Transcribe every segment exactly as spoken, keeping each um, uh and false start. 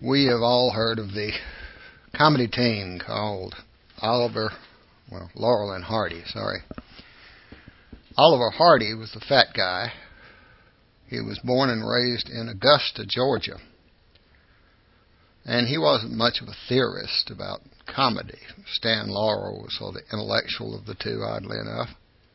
We have all heard of the comedy team called Oliver, well, Laurel and Hardy, sorry. Oliver Hardy was the fat guy. He was born and raised in Augusta, Georgia. And he wasn't much of a theorist about comedy. Stan Laurel was sort of the intellectual of the two, oddly enough.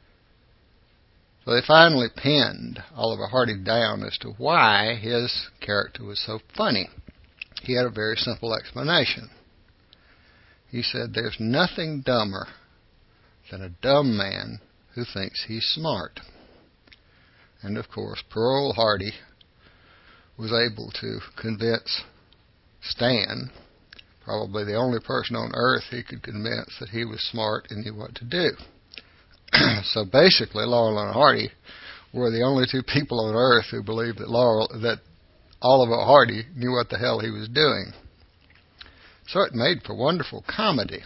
So they finally pinned Oliver Hardy down as to why his character was so funny. He had a very simple explanation. He said, there's nothing dumber than a dumb man who thinks he's smart. And of course, poor old Hardy was able to convince Stan, probably the only person on earth he could convince that he was smart and knew what to do. So basically, Laurel and Hardy were the only two people on earth who believed that Laurel, that Oliver Hardy knew what the hell he was doing. So it made for wonderful comedy.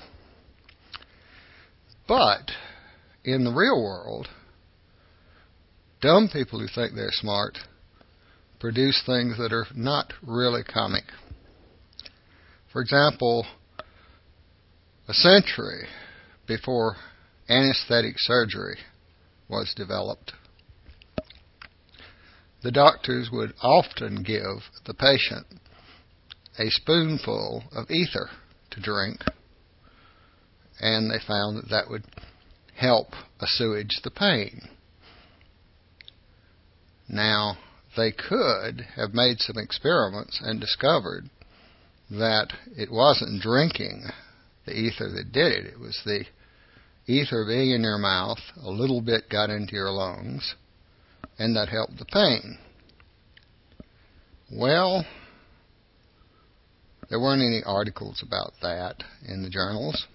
But in the real world, dumb people who think they're smart produce things that are not really comic. For example, a century before anesthetic surgery was developed, the doctors would often give the patient a spoonful of ether to drink, and they found that that would help assuage the pain. Now, they could have made some experiments and discovered that it wasn't drinking the ether that did it. It was the ether being in your mouth, a little bit got into your lungs, and that helped the pain. Well, there weren't any articles about that in the journals.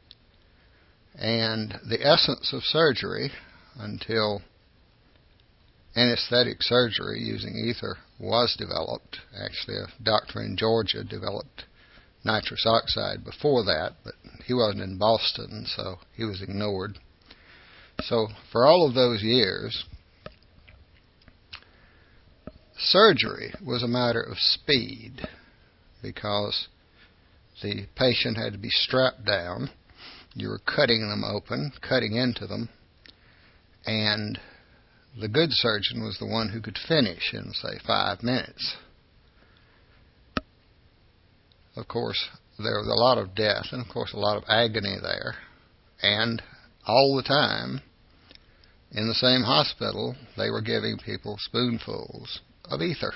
And the essence of surgery, until anesthetic surgery using ether was developed. Actually, a doctor in Georgia developed nitrous oxide before that, but he wasn't in Boston, so he was ignored. So for all of those years, surgery was a matter of speed, because the patient had to be strapped down. You were cutting them open, cutting into them, and the good surgeon was the one who could finish in, say, five minutes. Of course, there was a lot of death, and of course a lot of agony there, and all the time, in the same hospital, they were giving people spoonfuls of ether.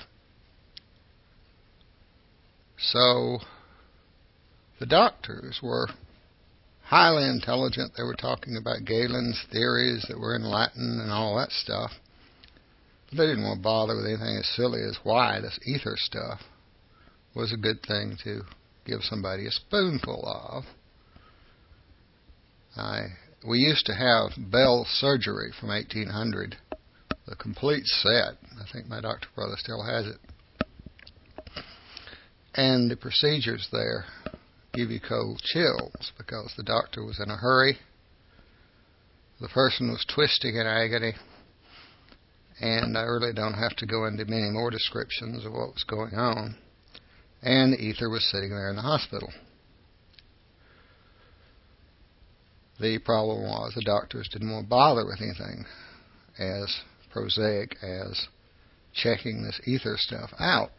So the doctors were highly intelligent. They were talking about Galen's theories that were in Latin and all that stuff. But they didn't want to bother with anything as silly as why this ether stuff was a good thing to give somebody a spoonful of. I, we used to have Bell Surgery from eighteen hundred, the complete set. I think my doctor brother still has it. And the procedures there give you cold chills because the doctor was in a hurry. The person was twisting in agony. And I really don't have to go into many more descriptions of what was going on. And the ether was sitting there in the hospital. The problem was the doctors didn't want to bother with anything as prosaic as checking this ether stuff out.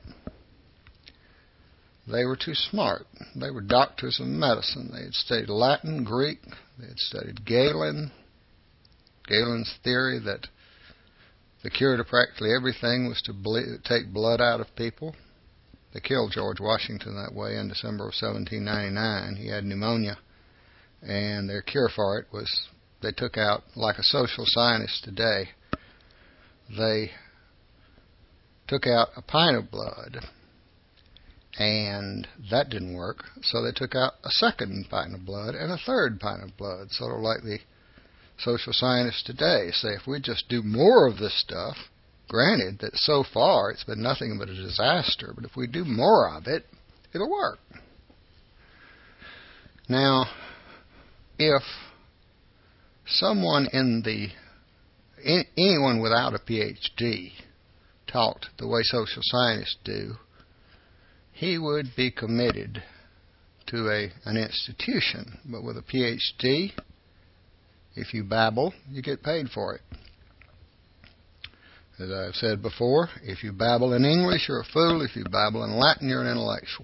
They were too smart. They were doctors of medicine. They had studied Latin, Greek. They had studied Galen. Galen's theory that the cure to practically everything was to ble- take blood out of people. They killed George Washington that way in December of seventeen ninety-nine. He had pneumonia, and their cure for it was they took out, like a social scientist today, they took out a pint of blood, and that didn't work, so they took out a second pint of blood and a third pint of blood, sort of like the social scientists today say, if we just do more of this stuff, granted that so far it's been nothing but a disaster, but if we do more of it, it'll work. Now, if someone in the, anyone without a P H D talked the way social scientists do, he would be committed to a, an institution. But with a P H D, if you babble, you get paid for it. As I've said before, if you babble in English, you're a fool. If you babble in Latin, you're an intellectual.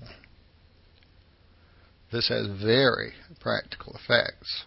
This has very practical effects.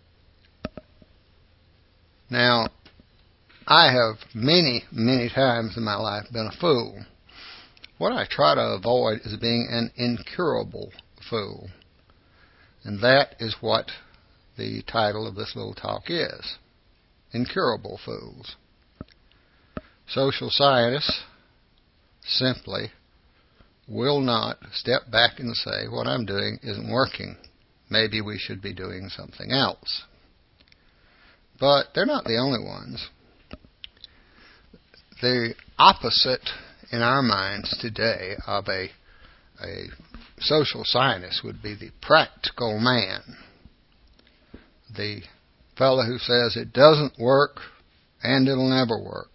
Now, I have many, many times in my life been a fool. What I try to avoid is being an incurable fool. And that is what the title of this little talk is. Incurable fools. Social scientists simply will not step back and say, what I'm doing isn't working. Maybe we should be doing something else. But they're not the only ones. The opposite in our minds today of a, a social scientist would be the practical man. The fellow who says it doesn't work and it'll never work.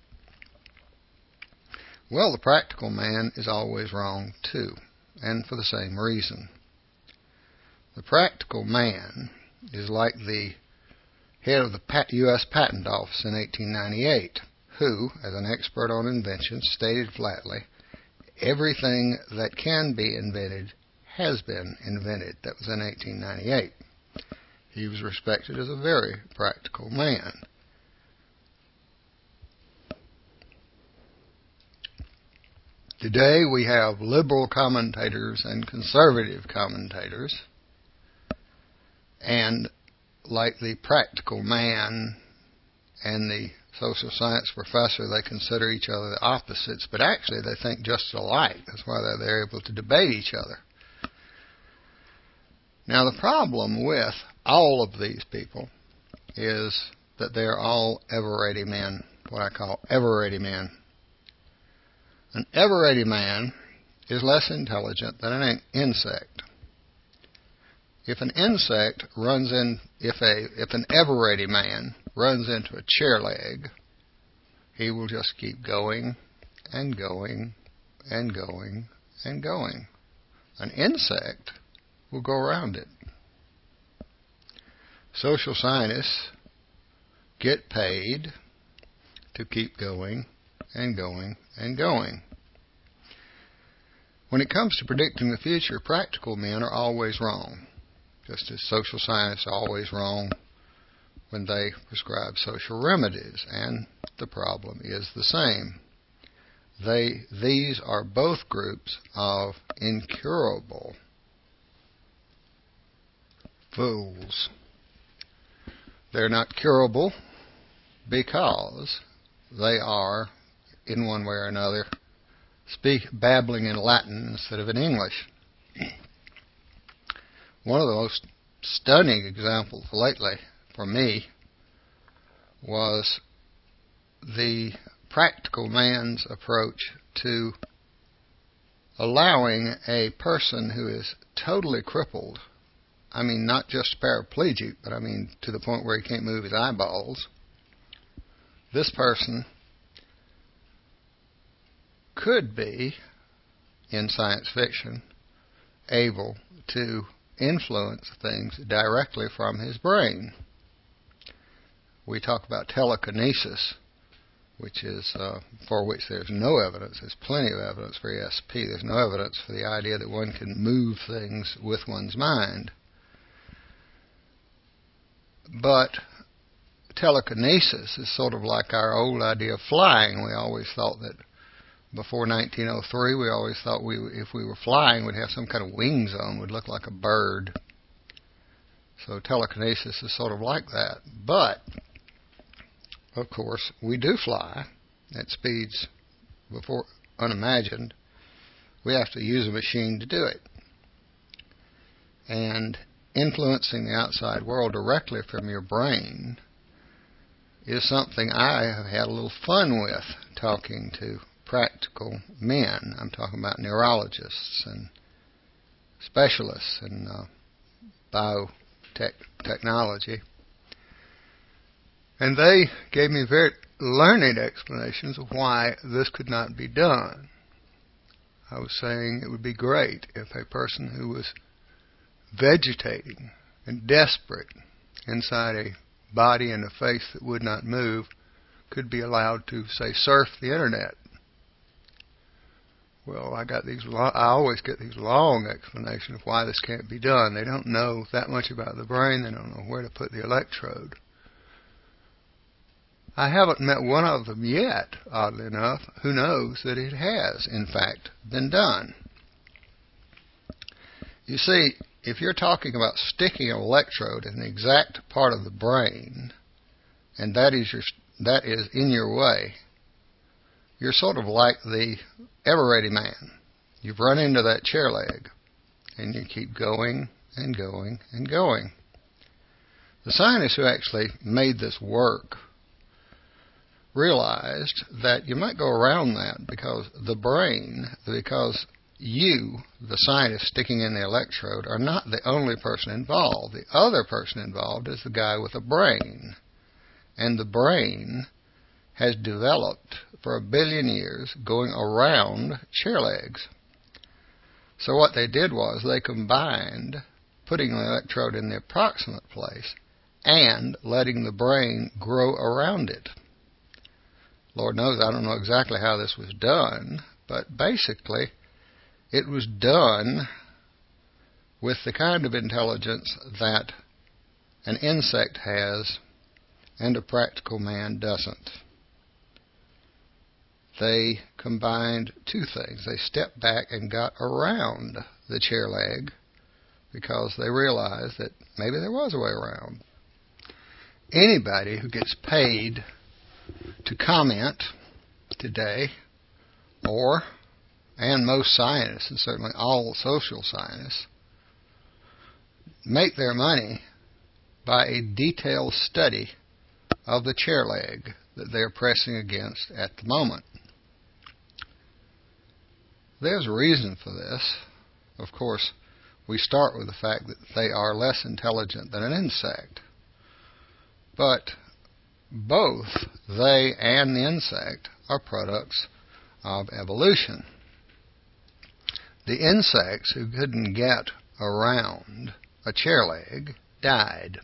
Well, the practical man is always wrong too, and for the same reason. The practical man is like the head of the U S Patent Office in eighteen ninety-eight, who, as an expert on invention, stated flatly, everything that can be invented has been invented. That was in eighteen ninety-eight. He was respected as a very practical man. Today we have liberal commentators and conservative commentators, and like the practical man and the social science professor, they consider each other the opposites, but actually they think just alike. That's why they're, they're able to debate each other. Now the problem with all of these people is that they're all ever-ready men, what I call ever-ready men. An ever-ready man is less intelligent than an insect. If an insect runs in, if a, if an ever-ready man runs into a chair leg, he will just keep going and going and going and going. An insect will go around it. Social scientists get paid to keep going and going and going. When it comes to predicting the future, practical men are always wrong, just as social scientists are always wrong when they prescribe social remedies, and the problem is the same. They, these are both groups of incurable fools. They're not curable because they are, in one way or another, speak babbling in Latin instead of in English. One of the most stunning examples lately for me was the practical man's approach to allowing a person who is totally crippled, I mean not just paraplegic, but I mean to the point where he can't move his eyeballs. This person could be, in science fiction, able to influence things directly from his brain. We talk about telekinesis, which is uh, for which there's no evidence. There's plenty of evidence for E S P. There's no evidence for the idea that one can move things with one's mind. But telekinesis is sort of like our old idea of flying. We always thought that before nineteen oh three, we always thought we, if we were flying, we'd have some kind of wings on, we'd look like a bird. So telekinesis is sort of like that. But, of course, we do fly at speeds before unimagined. We have to use a machine to do it. And influencing the outside world directly from your brain is something I have had a little fun with talking to practical men. I'm talking about neurologists and specialists in uh, biotechnology. And they gave me very learned explanations of why this could not be done. I was saying it would be great if a person who was vegetating and desperate inside a body and a face that would not move could be allowed to, say, surf the internet. Well, I got these. Lo- I always get these long explanations of why this can't be done. They don't know that much about the brain. They don't know where to put the electrode. I haven't met one of them yet, oddly enough, who knows that it has, in fact, been done. You see, if you're talking about sticking an electrode in the exact part of the brain, and that is your that is in your way, you're sort of like the ever-ready man. You've run into that chair leg, and you keep going and going and going. The scientists who actually made this work realized that you might go around that because the brain, because you, the scientist sticking in the electrode, are not the only person involved. The other person involved is the guy with a brain. And the brain has developed for a billion years going around chair legs. So what they did was they combined putting the electrode in the approximate place and letting the brain grow around it. Lord knows I don't know exactly how this was done, but basically it was done with the kind of intelligence that an insect has and a practical man doesn't. They combined two things. They stepped back and got around the chair leg because they realized that maybe there was a way around. Anybody who gets paid to comment today, or, and most scientists, and certainly all social scientists, make their money by a detailed study of the chair leg that they're pressing against at the moment. There's a reason for this. Of course, we start with the fact that they are less intelligent than an insect. But both they and the insect are products of evolution. The insects who couldn't get around a chair leg died.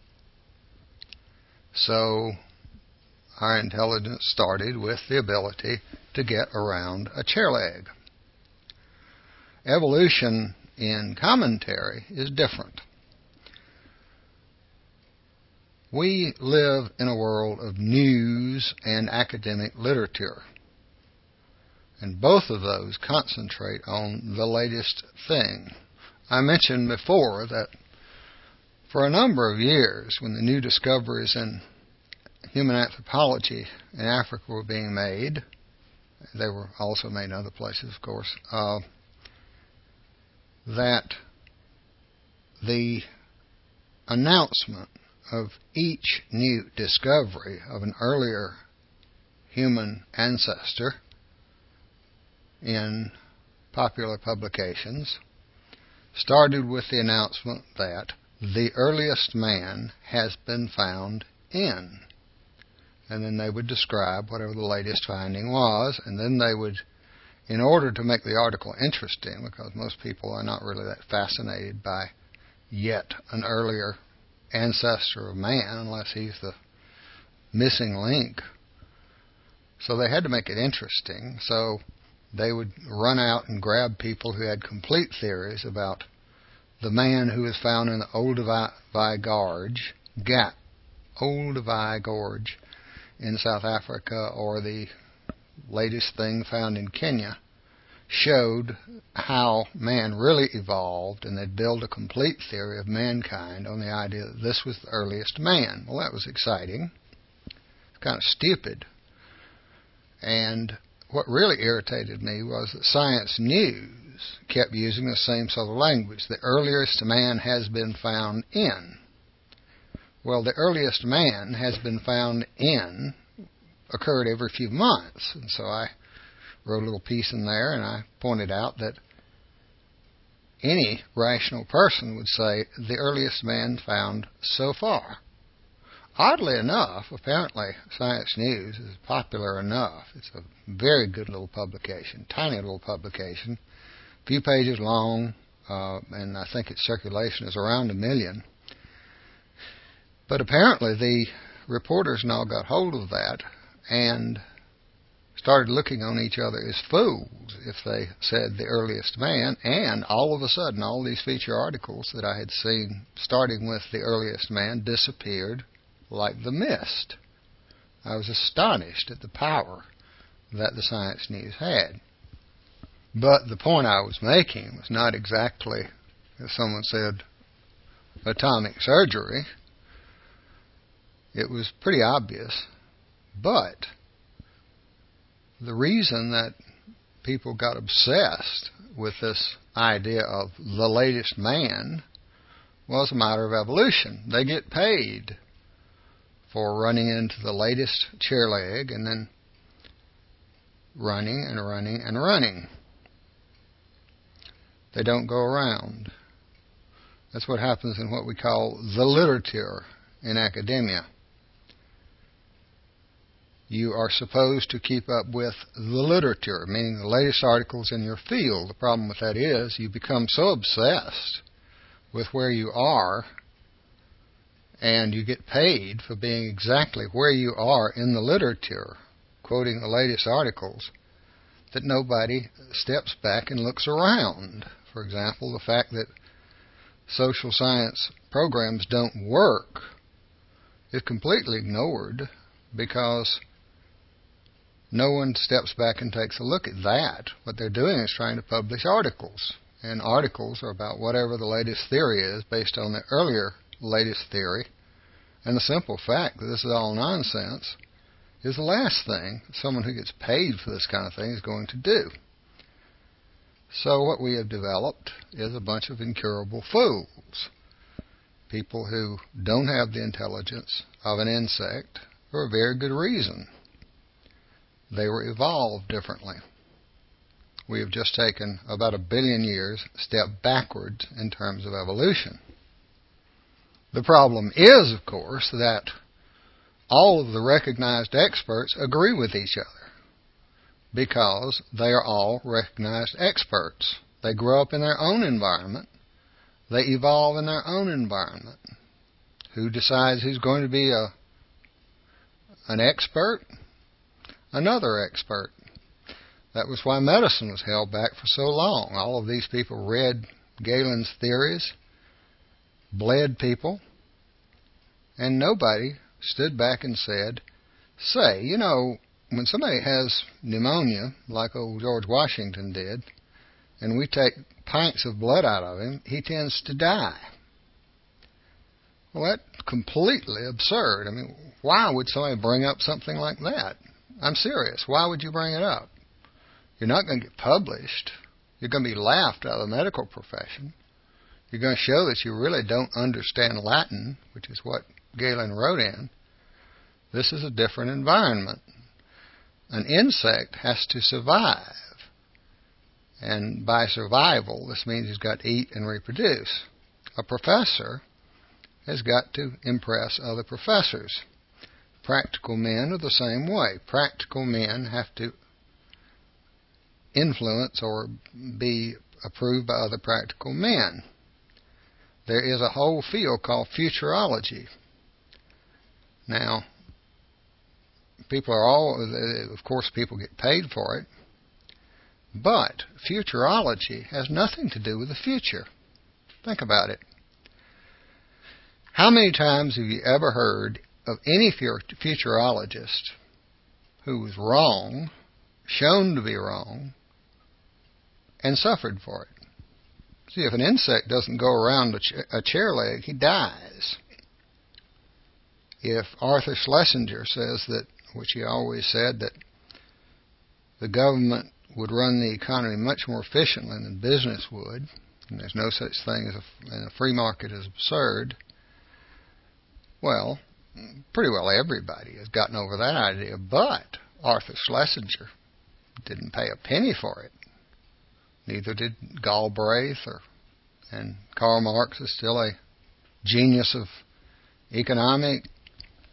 So our intelligence started with the ability to get around a chair leg. Evolution in commentary is different. We live in a world of news and academic literature, and both of those concentrate on the latest thing. I mentioned before that for a number of years, when the new discoveries in human anthropology in Africa were being made, they were also made in other places, of course, uh, that the announcement of each new discovery of an earlier human ancestor in popular publications started with the announcement that the earliest man has been found in. And then they would describe whatever the latest finding was, and then they would, in order to make the article interesting, because most people are not really that fascinated by yet an earlier ancestor of man unless he's the missing link. So they had to make it interesting. So they would run out and grab people who had complete theories about the man who was found in the Olduvai Gorge, Gap, Olduvai Gorge in South Africa, or the latest thing found in Kenya, showed how man really evolved, and they'd build a complete theory of mankind on the idea that this was the earliest man. Well, that was exciting. It's kind of stupid. And what really irritated me was that Science News kept using the same sort of language. The earliest man has been found in. Well, the earliest man has been found in occurred every few months. And so I wrote a little piece in there, and I pointed out that any rational person would say the earliest man found so far. Oddly enough, apparently Science News is popular enough. It's a very good little publication, tiny little publication, a few pages long, uh, and I think its circulation is around a million. But apparently the reporters and all got hold of that and started looking on each other as fools if they said the earliest man, and all of a sudden all these feature articles that I had seen starting with the earliest man disappeared like the mist. I was astonished at the power that the Science News had. But the point I was making was not exactly, as someone said, atomic surgery. It was pretty obvious. But the reason that people got obsessed with this idea of the latest man was a matter of evolution. They get paid for running into the latest chair leg and then running and running and running. They don't go around. That's what happens in what we call the literature in academia. You are supposed to keep up with the literature, meaning the latest articles in your field. The problem with that is you become so obsessed with where you are, and you get paid for being exactly where you are in the literature, quoting the latest articles, that nobody steps back and looks around. For example, the fact that social science programs don't work is completely ignored because no one steps back and takes a look at that. What they're doing is trying to publish articles, and articles are about whatever the latest theory is based on the earlier latest theory, and the simple fact that this is all nonsense is the last thing someone who gets paid for this kind of thing is going to do. So what we have developed is a bunch of incurable fools, people who don't have the intelligence of an insect for a very good reason. They were evolved differently. We have just taken about a billion years step backwards in terms of evolution. The problem is, of course, that all of the recognized experts agree with each other because they are all recognized experts. They grow up in their own environment. They evolve in their own environment. Who decides who's going to be a an expert? Another expert. That was why medicine was held back for so long. All of these people read Galen's theories, bled people, and nobody stood back and said, say, you know, when somebody has pneumonia, like old George Washington did, and we take pints of blood out of him, he tends to die. Well, that's completely absurd. I mean, why would somebody bring up something like that? I'm serious. Why would you bring it up? You're not going to get published. You're going to be laughed out of the medical profession. You're going to show that you really don't understand Latin, which is what Galen wrote in. This is a different environment. An insect has to survive. And by survival, this means he's got to eat and reproduce. A professor has got to impress other professors. Practical men are the same way. Practical men have to influence or be approved by other practical men. There is a whole field called futurology. Now, people are all, of course, people get paid for it, but futurology has nothing to do with the future. Think about it. How many times have you ever heard of any futurologist who was wrong, shown to be wrong, and suffered for it? See, if an insect doesn't go around a, ch- a chair leg, he dies. If Arthur Schlesinger says that, which he always said, that the government would run the economy much more efficiently than business would, and there's no such thing as a, in a free market as absurd, well, pretty well everybody has gotten over that idea, but Arthur Schlesinger didn't pay a penny for it. Neither did Galbraith, or, and Karl Marx is still a genius of economic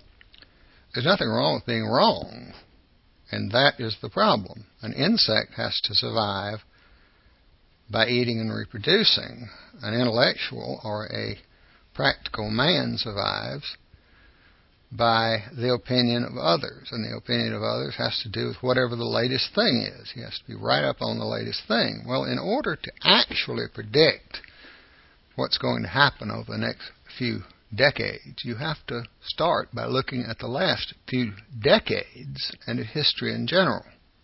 There's nothing wrong with being wrong, and that is the problem. An insect has to survive by eating and reproducing. An intellectual or a practical man survives by the opinion of others, and the opinion of others has to do with whatever the latest thing is. He has to be right up on the latest thing. Well, in order to actually predict what's going to happen over the next few decades, you have to start by looking at the last few decades and at history in general.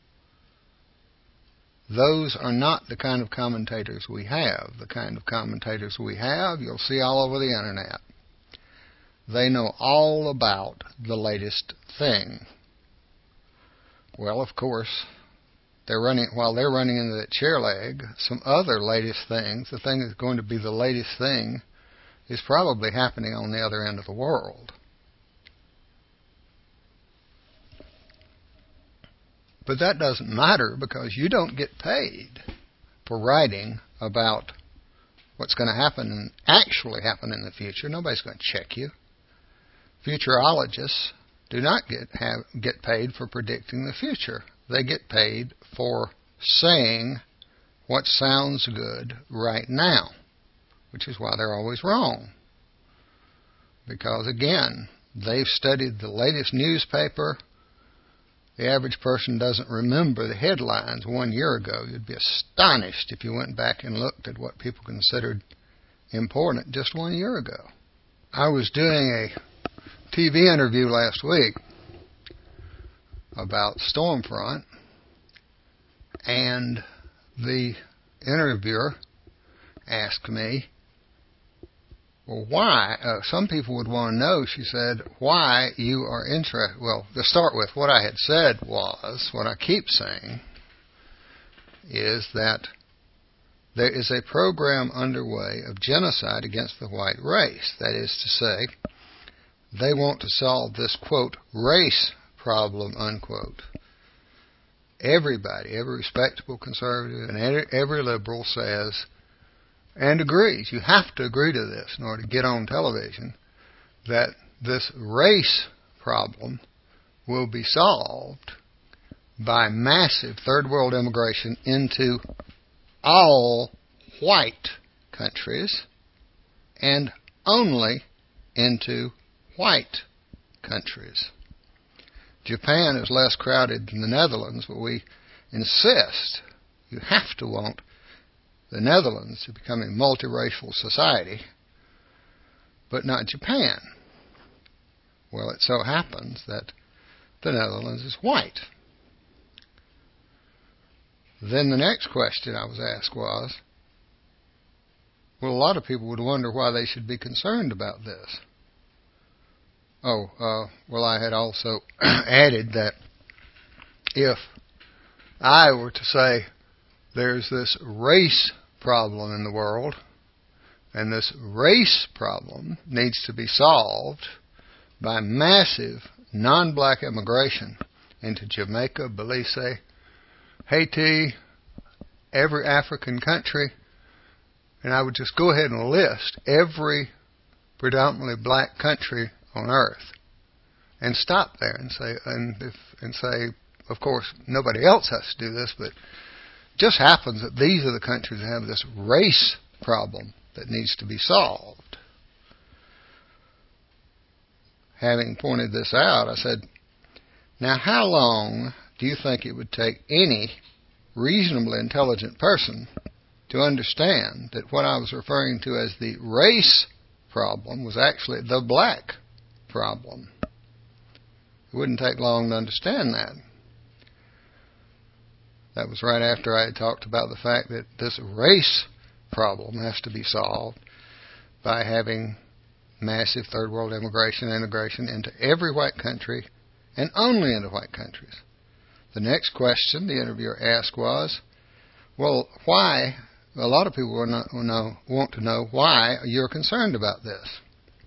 Those are not the kind of commentators we have. The kind of commentators we have, you'll see all over the internet. They know all about the latest thing. Well, of course, they're running while they're running into that chair leg, some other latest things, the thing that's going to be the latest thing, is probably happening on the other end of the world. But that doesn't matter because you don't get paid for writing about what's going to happen and actually happen in the future. Nobody's going to check you. Futurologists do not get have, get paid for predicting the future. They get paid for saying what sounds good right now, which is why they're always wrong. Because, again, they've studied the latest newspaper. The average person doesn't remember the headlines one year ago. You'd be astonished if you went back and looked at what people considered important just one year ago. I was doing a T V interview last week about Stormfront, and the interviewer asked me, well, why? Uh, some people would want to know, she said, why you are interested. Well, to start with, what I had said was, what I keep saying, is that there is a program underway of genocide against the white race. That is to say, they want to solve this, quote, race problem, unquote. Everybody, every respectable conservative and every liberal says and agrees, you have to agree to this in order to get on television, that this race problem will be solved by massive third world immigration into all white countries and only into white countries. Japan is less crowded than the Netherlands, but we insist you have to want the Netherlands to become a multiracial society, but not Japan. Well, it so happens that the Netherlands is white. Then the next question I was asked was, well, a lot of people would wonder why they should be concerned about this. Oh, uh, well, I had also added that if I were to say there's this race problem in the world, and this race problem needs to be solved by massive non-black immigration into Jamaica, Belize, Haiti, every African country, and I would just go ahead and list every predominantly black country on earth, and stop there and say, and if, and say, of course, nobody else has to do this, but it just happens that these are the countries that have this race problem that needs to be solved. Having pointed this out, I said, now how long do you think it would take any reasonably intelligent person to understand that what I was referring to as the race problem was actually the black problem? It wouldn't take long to understand that. That was right after I had talked about the fact that this race problem has to be solved by having massive third world immigration and integration into every white country and only into white countries. The next question the interviewer asked was, well, why, a lot of people will not, will know, want to know why you're concerned about this.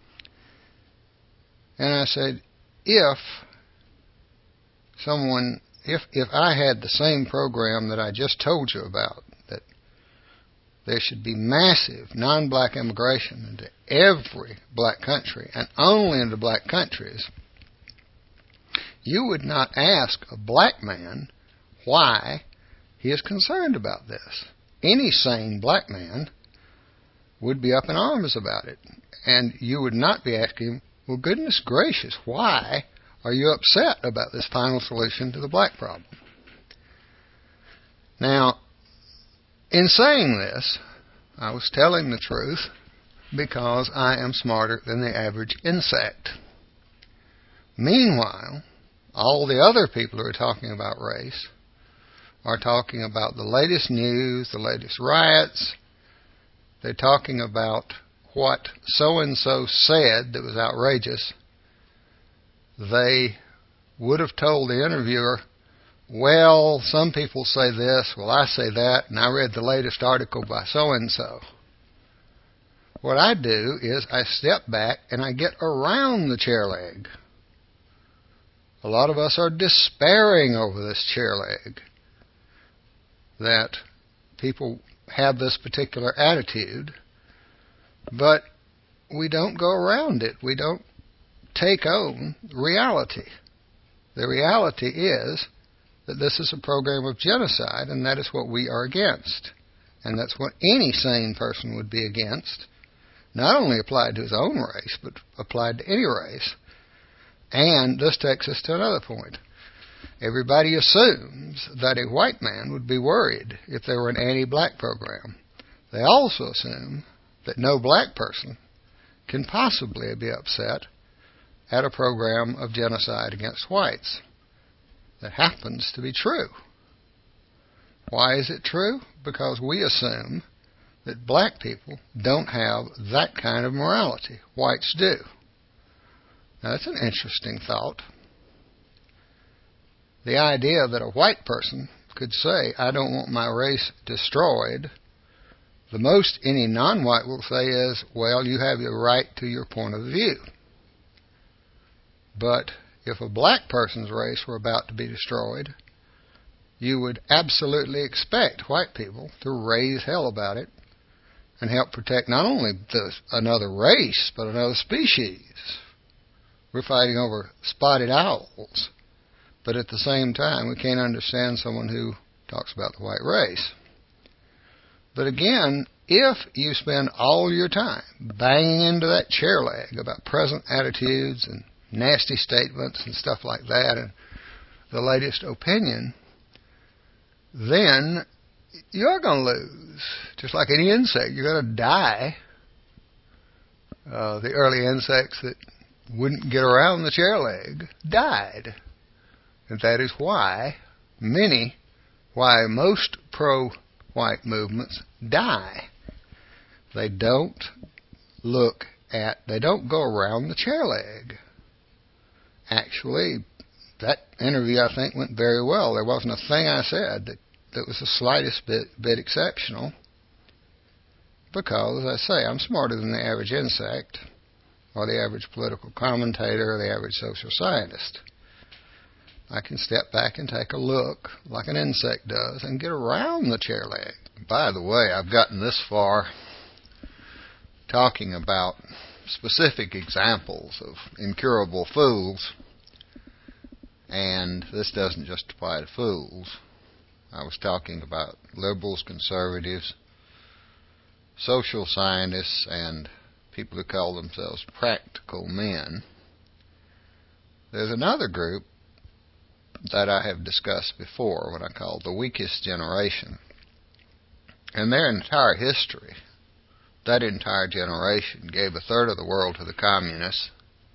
And I said, if someone, if if I had the same program that I just told you about, that there should be massive non-black immigration into every black country and only into black countries, you would not ask a black man why he is concerned about this. Any sane black man would be up in arms about it. And you would not be asking him, well, goodness gracious, why are you upset about this final solution to the black problem? Now, in saying this, I was telling the truth because I am smarter than the average insect. Meanwhile, all the other people who are talking about race are talking about the latest news, the latest riots. They're talking about what so-and-so said that was outrageous. They would have told the interviewer, well, some people say this, well, I say that, and I read the latest article by so-and-so. What I do is I step back and I get around the chair leg. A lot of us are despairing over this chair leg, that people have this particular attitude, but we don't go around it. We don't take on reality. The reality is that this is a program of genocide, and that is what we are against. And that's what any sane person would be against, not only applied to his own race, but applied to any race. And this takes us to another point. Everybody assumes that a white man would be worried if there were an anti-black program. They also assume that no black person can possibly be upset at a program of genocide against whites. That happens to be true. Why is it true? Because we assume that black people don't have that kind of morality. Whites do. Now, that's an interesting thought. The idea that a white person could say, I don't want my race destroyed, the most any non-white will say is, well, you have your right to your point of view. But if a black person's race were about to be destroyed, you would absolutely expect white people to raise hell about it and help protect not only the, another race, but another species. We're fighting over spotted owls. But at the same time, we can't understand someone who talks about the white race. But again, if you spend all your time banging into that chair leg about present attitudes and nasty statements and stuff like that and the latest opinion, then you're going to lose. Just like any insect, you're going to die. Uh, the early insects that wouldn't get around the chair leg died. And that is why many, why most pro-white movements die. They don't look at, they don't go around the chair leg. Actually, that interview, I think, went very well. There wasn't a thing I said that, that was the slightest bit, bit exceptional. Because, as I say, I'm smarter than the average insect, or the average political commentator, or the average social scientist. I can step back and take a look, like an insect does, and get around the chair leg. By the way, I've gotten this far talking about specific examples of incurable fools, and this doesn't just apply to fools. I was talking about liberals, conservatives, social scientists, and people who call themselves practical men. There's another group that I have discussed before, what I call the weakest generation. And their entire history, that entire generation, gave a third of the world to the communists.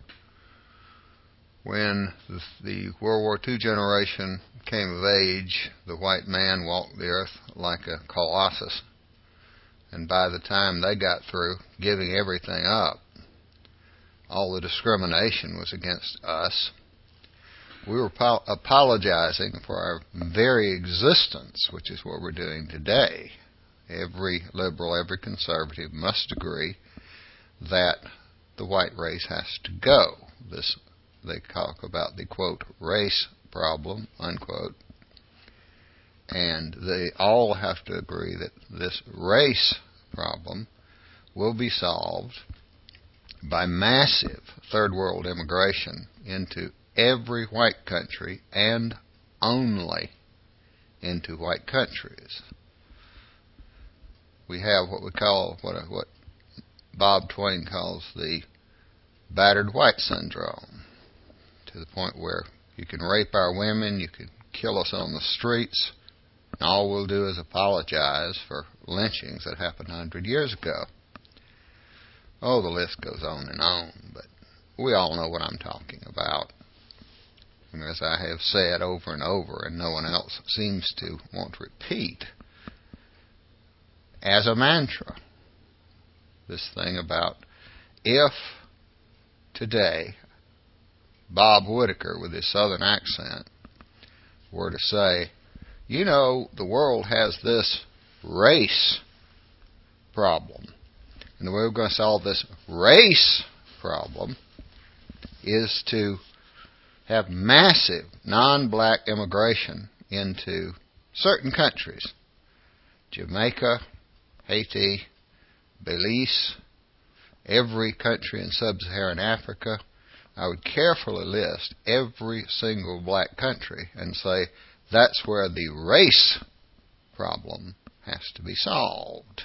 When the, the World War Two generation came of age, the white man walked the earth like a colossus. And by the time they got through giving everything up, all the discrimination was against us. We were po- apologizing for our very existence, which is what we're doing today. Every liberal, every conservative must agree that the white race has to go. This, they talk about the, quote, race problem, unquote. And they all have to agree that this race problem will be solved by massive third world immigration into every white country and only into white countries. We have what we call, what, what Bob Twain calls the battered white syndrome, to the point where you can rape our women, you can kill us on the streets, and all we'll do is apologize for lynchings that happened a hundred years ago. Oh, the list goes on and on, but we all know what I'm talking about. And as I have said over and over, and no one else seems to want to repeat, as a mantra, this thing about if today Bob Whitaker, with his southern accent, were to say, you know, the world has this race problem, and the way we're going to solve this race problem is to have massive non-black immigration into certain countries, Jamaica, Haiti, Belize, every country in sub-Saharan Africa. I would carefully list every single black country and say that's where the race problem has to be solved.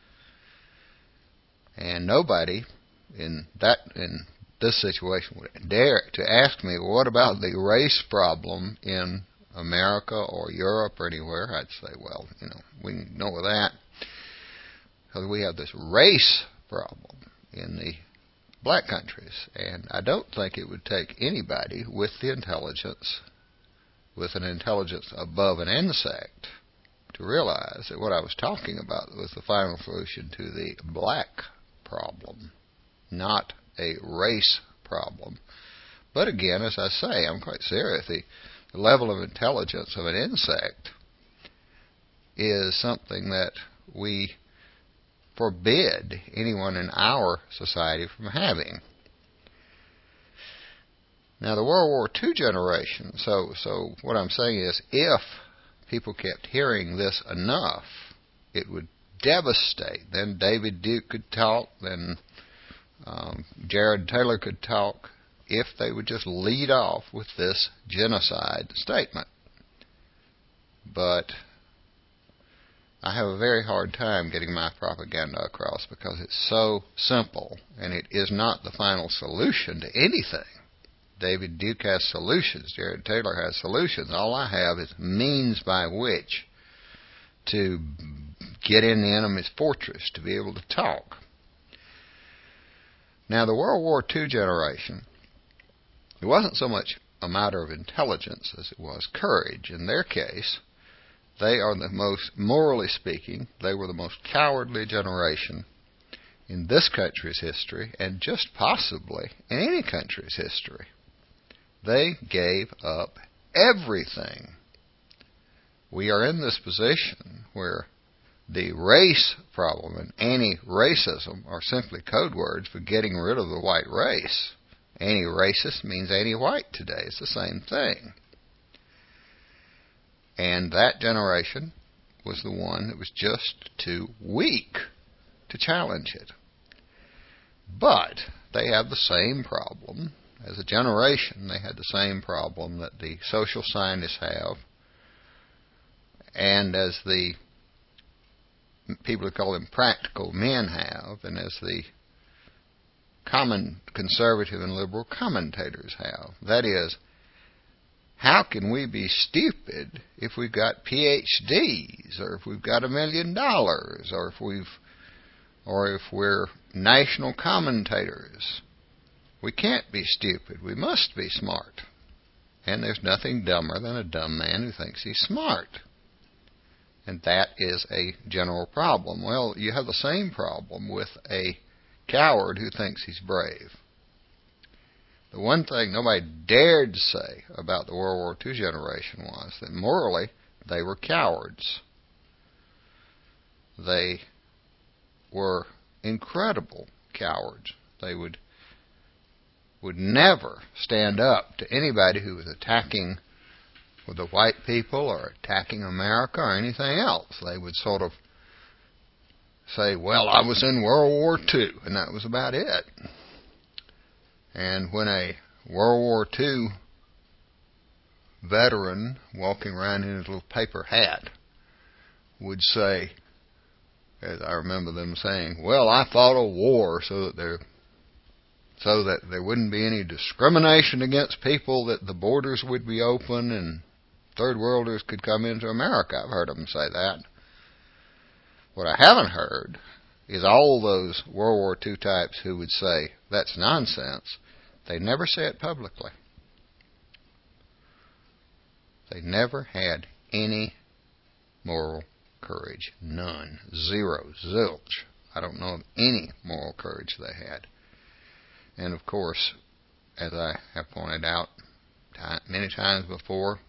And nobody in that in this situation would dare to ask me, well, what about the race problem in America or Europe or anywhere? I'd say, well, you know, we can know that, because we have this race problem in the black countries. And I don't think it would take anybody with the intelligence, with an intelligence above an insect, to realize that what I was talking about was the final solution to the black problem, not a race problem. But again, as I say, I'm quite serious. The, the level of intelligence of an insect is something that we forbid anyone in our society from having. Now, the World War Two generation, so, so what I'm saying is, if people kept hearing this enough, it would devastate. Then David Duke could talk, then um, Jared Taylor could talk, if they would just lead off with this genocide statement. But I have a very hard time getting my propaganda across, because it's so simple, and it is not the final solution to anything. David Duke has solutions. Jared Taylor has solutions. All I have is means by which to get in the enemy's fortress, to be able to talk. Now, the World War Two generation, it wasn't so much a matter of intelligence as it was courage. In their case, they are the most, morally speaking, they were the most cowardly generation in this country's history, and just possibly in any country's history. They gave up everything. We are in this position where the race problem and anti-racism are simply code words for getting rid of the white race. Anti-racist means anti-white today. It's the same thing. And that generation was the one that was just too weak to challenge it. But they have the same problem. As a generation, they had the same problem that the social scientists have, and as the people who call them practical men have, and as the common conservative and liberal commentators have. That is, how can we be stupid if we've got P H Ds, or if we've got a million dollars, or if we've, or if we're national commentators? We can't be stupid. We must be smart. And there's nothing dumber than a dumb man who thinks he's smart. And that is a general problem. Well, you have the same problem with a coward who thinks he's brave. The one thing nobody dared to say about the World War Two generation was that morally they were cowards. They were incredible cowards. They would would never stand up to anybody who was attacking the white people or attacking America or anything else. They would sort of say, well, I was in World War Two, and that was about it. And when a World War Two veteran walking around in his little paper hat would say, as I remember them saying, well, I fought a war so that there so that there wouldn't be any discrimination against people, that the borders would be open and third worlders could come into America. I've heard them say that. What I haven't heard is all those World War Two types who would say, that's nonsense. They never say it publicly. They never had any moral courage. None. Zero. Zilch. I don't know of any moral courage they had. And of course, as I have pointed out many times before,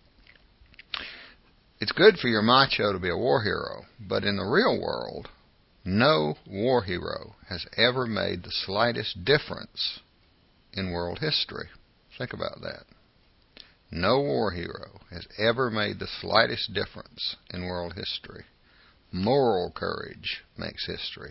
it's good for your macho to be a war hero, but in the real world, no war hero has ever made the slightest difference in world history. Think about that. No war hero has ever made the slightest difference in world history. Moral courage makes history.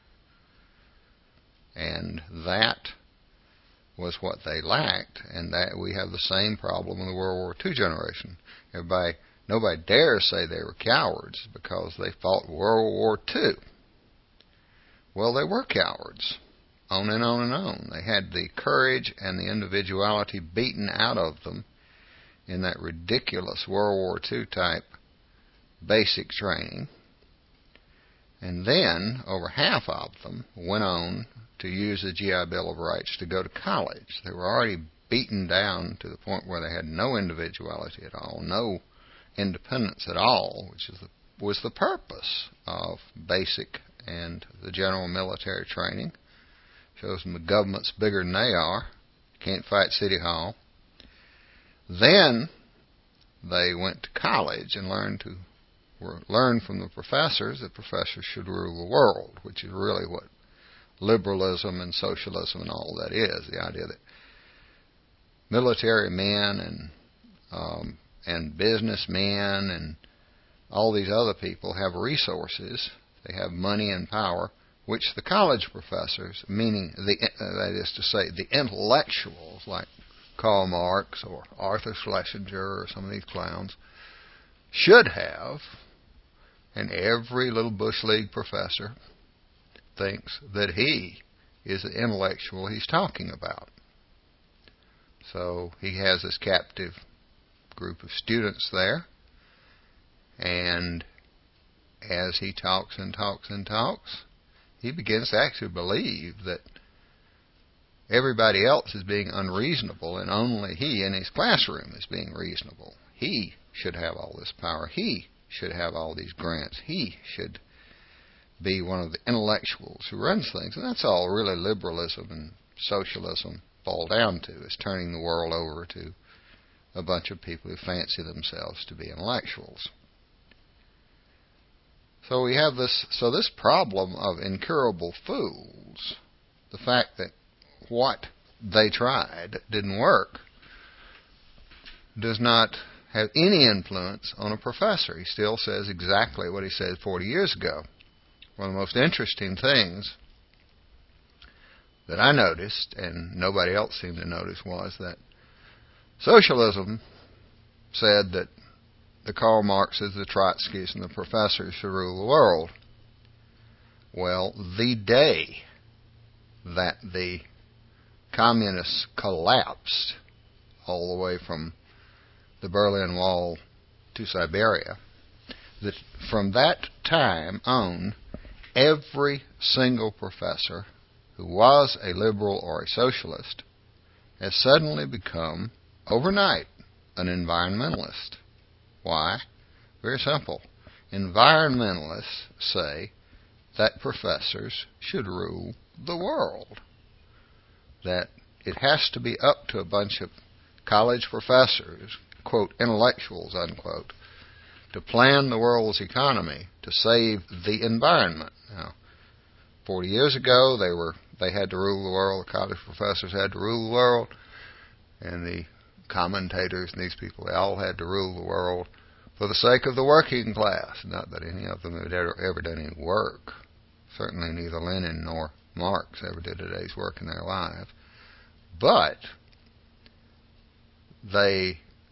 And that was what they lacked, and that we have the same problem in the World War Two generation. Everybody, nobody dares say they were cowards because they fought World War Two. Well, they were cowards. On and on and on. They had the courage and the individuality beaten out of them in that ridiculous World War Two type basic training. And then, over half of them went on to use the G I Bill of Rights to go to college. They were already beaten down to the point where they had no individuality at all, no independence at all, which is the, was the purpose of basic and the general military training. Shows them the government's bigger than they are. Can't fight City Hall. Then they went to college and learned to were, learned from the professors that professors should rule the world, which is really what liberalism and socialism and all that is. The idea that military men and um, and businessmen and all these other people have resources. They have money and power, which the college professors, meaning the uh, that is to say the intellectuals like Karl Marx or Arthur Schlesinger or some of these clowns, should have. And every little Bush League professor thinks that he is the intellectual he's talking about. So he has this captive group of students there, and as he talks and talks and talks, he begins to actually believe that everybody else is being unreasonable, and only he in his classroom is being reasonable. He should have all this power. He should have all these grants. He should be one of the intellectuals who runs things. And that's all really liberalism and socialism fall down to, is turning the world over to a bunch of people who fancy themselves to be intellectuals. So we have this, so this problem of incurable fools, the fact that what they tried didn't work, does not have any influence on a professor. He still says exactly what he said forty years ago. One of the most interesting things that I noticed, and nobody else seemed to notice, was that socialism said that the Karl Marxes, the Trotskys, and the professors should rule the world. Well, the day that the communists collapsed all the way from the Berlin Wall to Siberia, that from that time on, every single professor who was a liberal or a socialist has suddenly become, overnight, an environmentalist. Why? Very simple. Environmentalists say that professors should rule the world. That it has to be up to a bunch of college professors, quote, intellectuals, unquote, to plan the world's economy to save the environment. Now, forty years ago, they were they had to rule the world. The college professors had to rule the world, and the commentators and these people, they all had to rule the world for the sake of the working class. Not that any of them had ever, ever done any work. Certainly neither Lenin nor Marx ever did a day's work in their lives. But they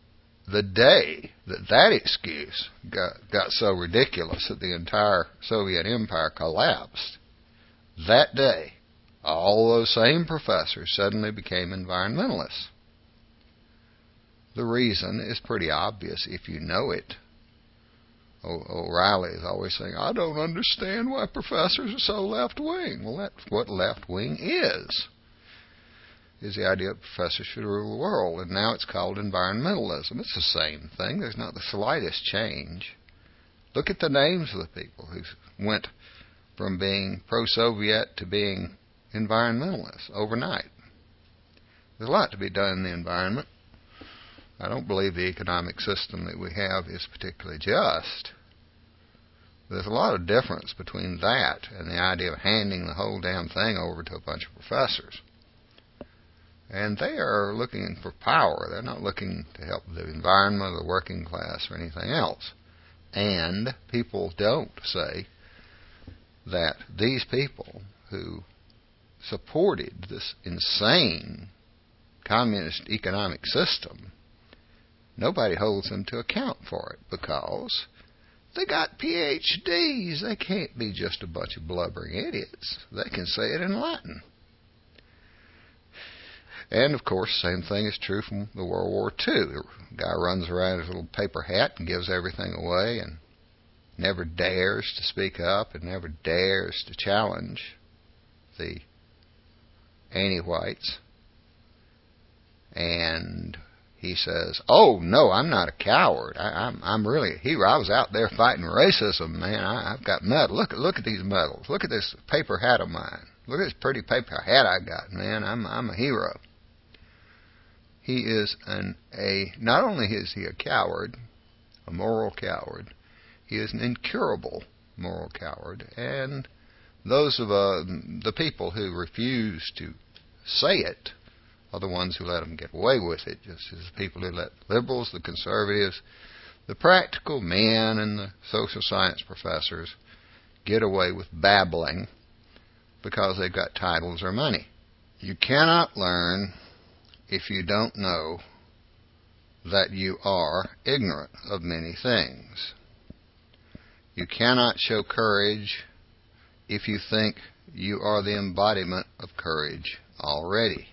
the day that that excuse got, got so ridiculous that the entire Soviet empire collapsed, that day, all those same professors suddenly became environmentalists. The reason is pretty obvious if you know it. O'Reilly is always saying, I don't understand why professors are so left-wing. Well, that's what left-wing is. Is the idea that professors should rule the world, and now it's called environmentalism. It's the same thing. There's not the slightest change. Look at the names of the people who went from being pro-Soviet to being environmentalists overnight. There's a lot to be done in the environment. I don't believe the economic system that we have is particularly just. There's a lot of difference between that and the idea of handing the whole damn thing over to a bunch of professors. And they are looking for power. They're not looking to help the environment or the working class or anything else. And people don't say that these people who supported this insane communist economic system, nobody holds them to account for it because they got P H Ds. They can't be just a bunch of blubbering idiots. They can say it in Latin. And, of course, same thing is true from the World War Two. The guy runs around in his little paper hat and gives everything away and never dares to speak up and never dares to challenge the anti-whites. And he says, oh, no, I'm not a coward. I, I'm, I'm really a hero. I was out there fighting racism, man. I, I've got medals. Look, look at these medals. Look at this paper hat of mine. Look at this pretty paper hat I got, man. I'm, I'm a hero. He is an a not only is he a coward, a moral coward, he is an incurable moral coward. And those of uh, the people who refuse to say it are the ones who let him get away with it, just as the people who let liberals, the conservatives, the practical men, and the social science professors get away with babbling because they've got titles or money. You cannot learn if you don't know that you are ignorant of many things. You cannot show courage if you think you are the embodiment of courage already.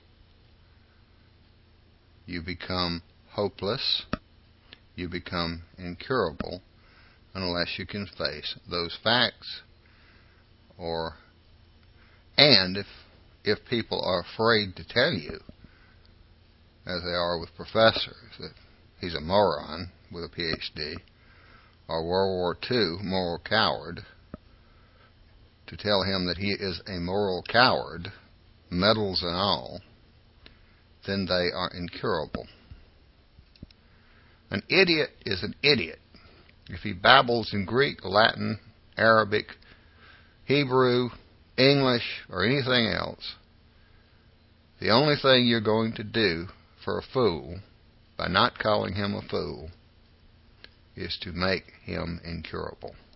You become hopeless, you become incurable, unless you can face those facts. Or, and if, if people are afraid to tell you, as they are with professors, that he's a moron with a P H D, or World War Two moral coward, to tell him that he is a moral coward, medals and all, then they are incurable. An idiot is an idiot. If he babbles in Greek, Latin, Arabic, Hebrew, English, or anything else, the only thing you're going to do for a fool, by not calling him a fool, is to make him incurable.